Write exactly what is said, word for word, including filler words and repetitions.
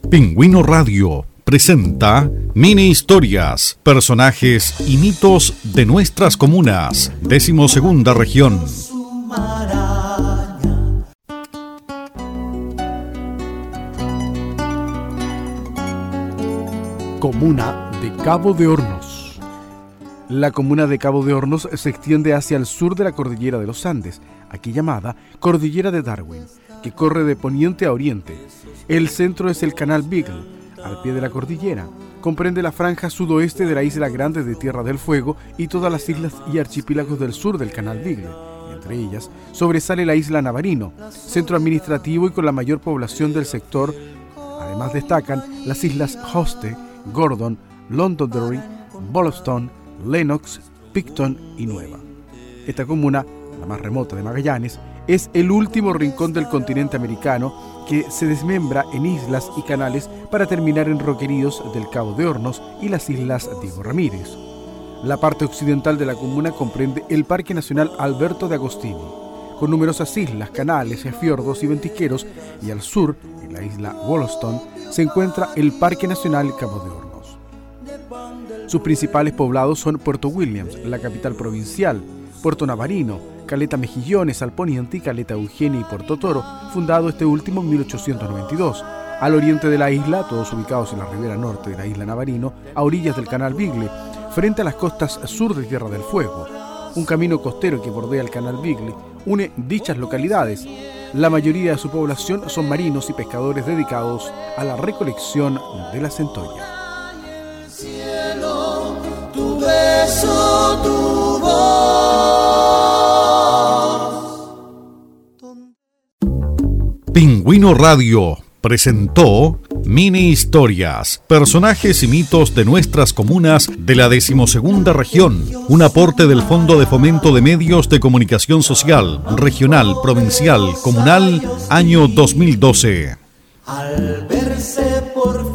Pingüino Radio presenta Mini Historias, personajes y mitos de nuestras comunas, decimosegunda región. Comuna de Cabo de Hornos. La comuna de Cabo de Hornos se extiende hacia el sur de la cordillera de los Andes, aquí llamada Cordillera de Darwin, que corre de poniente a oriente. El centro es el Canal Beagle, al pie de la cordillera. Comprende la franja sudoeste de la Isla Grande de Tierra del Fuego y todas las islas y archipiélagos del sur del Canal Beagle. Entre ellas sobresale la isla Navarino, centro administrativo y con la mayor población del sector. Además destacan las islas Hoste, Gordon, Londonderry, Wollaston, Lennox, Picton y Nueva. Esta comuna, la más remota de Magallanes, es el último rincón del continente americano que se desmembra en islas y canales para terminar en roqueríos del Cabo de Hornos y las islas Diego Ramírez. La parte occidental de la comuna comprende el Parque Nacional Alberto de Agostini, con numerosas islas, canales, fiordos y ventisqueros, y al sur, en la isla Wollaston, se encuentra el Parque Nacional Cabo de Hornos. Sus principales poblados son Puerto Williams, la capital provincial, Puerto Navarino, Caleta Mejillones al poniente y Caleta Eugenia y Puerto Toro, fundado este último en mil ochocientos noventa y dos. Al oriente de la isla, todos ubicados en la ribera norte de la isla Navarino, a orillas del Canal Beagle, frente a las costas sur de Tierra del Fuego. Un camino costero que bordea el Canal Beagle une dichas localidades. La mayoría de su población son marinos y pescadores dedicados a la recolección de la centolla. Cielo, tu beso, tu voz. Pingüino Radio presentó Mini Historias, personajes y mitos de nuestras comunas de la decimosegunda región, un aporte del Fondo de Fomento de Medios de Comunicación Social, Regional, Provincial, Comunal, año dos mil doce. Al verse por